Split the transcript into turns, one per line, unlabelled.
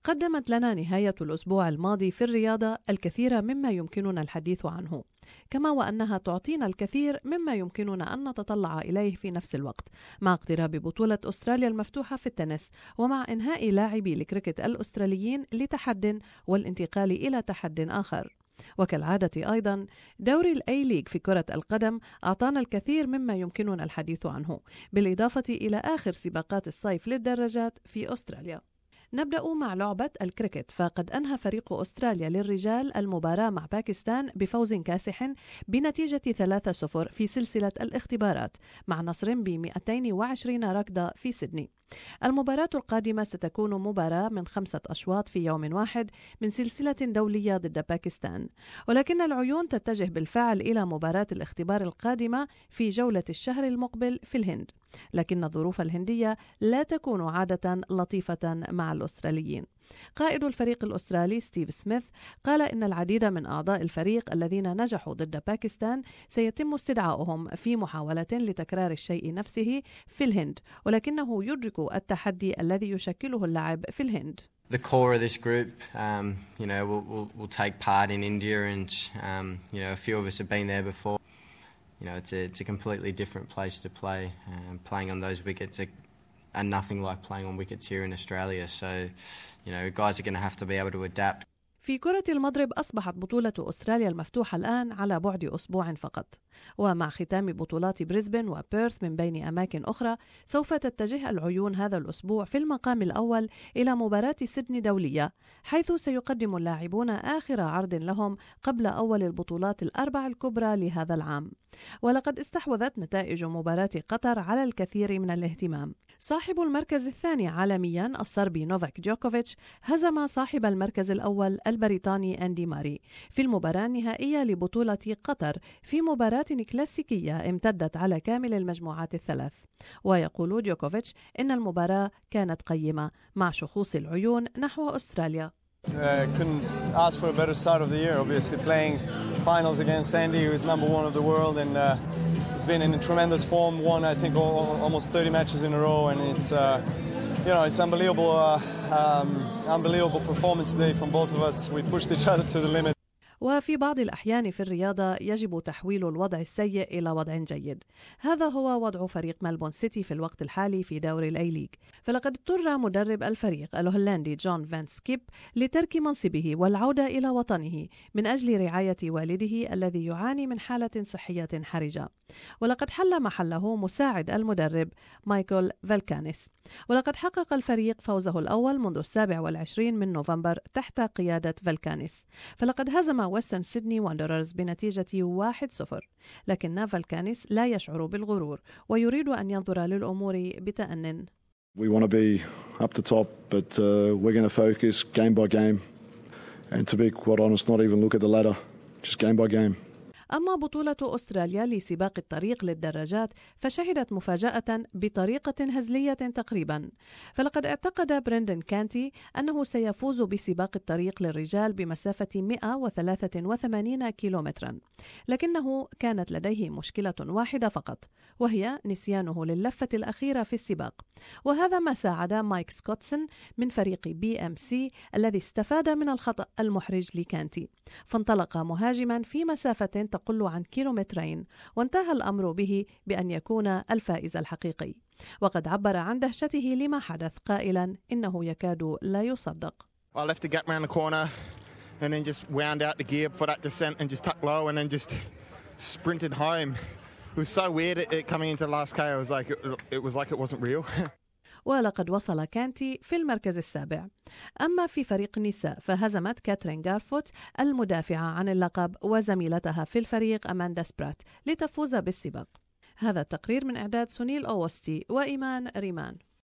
قدمت لنا نهاية الأسبوع الماضي في الرياضة الكثير مما يمكننا الحديث عنه، كما وأنها تعطينا الكثير مما يمكننا أن نتطلع إليه في نفس الوقت، مع اقتراب بطولة أستراليا المفتوحة في التنس، ومع إنهاء لاعبي الكريكت الأستراليين لتحد والانتقال إلى تحد آخر. وكالعادة أيضا دوري الأي ليج في كرة القدم أعطانا الكثير مما يمكننا الحديث عنه، بالإضافة إلى آخر سباقات الصيف للدراجات في أستراليا. نبدأ مع لعبة الكريكت، فقد أنهى فريق أستراليا للرجال المباراة مع باكستان بفوز كاسح بنتيجة 3-0 في سلسلة الاختبارات، مع نصر ب220 ركضة في سيدني. المباراة القادمة ستكون مباراة من 5 أشواط في يوم واحد من سلسلة دولية ضد باكستان، ولكن العيون تتجه بالفعل إلى مباراة الاختبار القادمة في جولة الشهر المقبل في الهند، لكن الظروف الهندية لا تكون عادة لطيفة مع الأستراليين. قائد الفريق الأسترالي ستيف سميث قال إن العديد من أعضاء الفريق الذين نجحوا ضد باكستان سيتم استدعائهم في محاولة لتكرار الشيء نفسه في الهند، ولكنه يدرك التحدي الذي يشكله اللعب في الهند.
The core of this group, will take part in India, and a few of us have been there before. It's a completely different place to play. Playing on those wickets are nothing like playing on wickets here in Australia. So, guys are going to have to be able to adapt.
في كرة المضرب أصبحت بطولة أستراليا المفتوحة الآن على بعد أسبوع فقط، ومع ختام بطولات بريسبن وبيرث من بين أماكن أخرى سوف تتجه العيون هذا الأسبوع في المقام الأول إلى مباراة سيدني دولية، حيث سيقدم اللاعبون آخر عرض لهم قبل أول البطولات الأربع الكبرى لهذا العام. ولقد استحوذت نتائج مباراة قطر على الكثير من الاهتمام. صاحب المركز الثاني عالميا الصربي نوفاك جوكوفيتش هزم صاحب المركز الأول البريطاني أندي ماري في المباراة النهائية لبطولة قطر في مباراة كلاسيكية امتدت على كامل المجموعات الثلاث. ويقول جوكوفيتش إن المباراة كانت قيمة، مع شخوص العيون نحو أستراليا.
Couldn't ask for a better start of the year. Obviously playing finals against Andy, who is number one of the world, and he's been in tremendous form. Won, I think, almost 30 matches in a row, and it's unbelievable performance today from both of us. We pushed each other to the limit.
وفي بعض الأحيان في الرياضة يجب تحويل الوضع السيء إلى وضع جيد. هذا هو وضع فريق ملبون سيتي في الوقت الحالي في دوري الأي ليج، فلقد اضطر مدرب الفريق الهولندي جون فان سكيب لترك منصبه والعودة إلى وطنه من أجل رعاية والده الذي يعاني من حالة صحية حرجة، ولقد حل محله مساعد المدرب مايكل فالكانيس. ولقد حقق الفريق فوزه الأول منذ 27 من نوفمبر تحت قيادة فالكانيس، فلقد هزم ويسترن سيدني واندررز بنتيجة 1-0، لكن فالكانيس لا يشعر بالغرور ويريد أن ينظر للأمور بتأنٍ.
We want to be up the top, but we're going to focus game by game, and to be quite honest, not even look at the ladder, just game by game.
أما بطولة أستراليا لسباق الطريق للدراجات فشهدت مفاجأة بطريقة هزلية تقريبا، فلقد اعتقد برندن كانتي أنه سيفوز بسباق الطريق للرجال بمسافة 183 كيلومترا، لكنه كانت لديه مشكلة واحدة فقط، وهي نسيانه للفة الأخيرة في السباق، وهذا ما ساعد مايك سكوتسون من فريق BMC الذي استفاد من الخطأ المحرج لكانتي، فانطلق مهاجما في مسافة تقل عن 2 كيلومترين، وانتهى الأمر به بأن يكون الفائز الحقيقي. وقد عبر عن دهشته لما حدث قائلا إنه يكاد لا يصدق.
I left the gap around the corner and then just wound out the gear for that descent and just tucked low and then just sprinted home. It was so weird coming into the last K. It was like it wasn't real.
ولقد وصل كانتي في المركز السابع. أما في فريق النساء فهزمت كاترين غارفوت المدافعة عن اللقب وزميلتها في الفريق أماندا سبرات لتفوز بالسباق. هذا التقرير من إعداد سونيل أوستي وإيمان ريمان.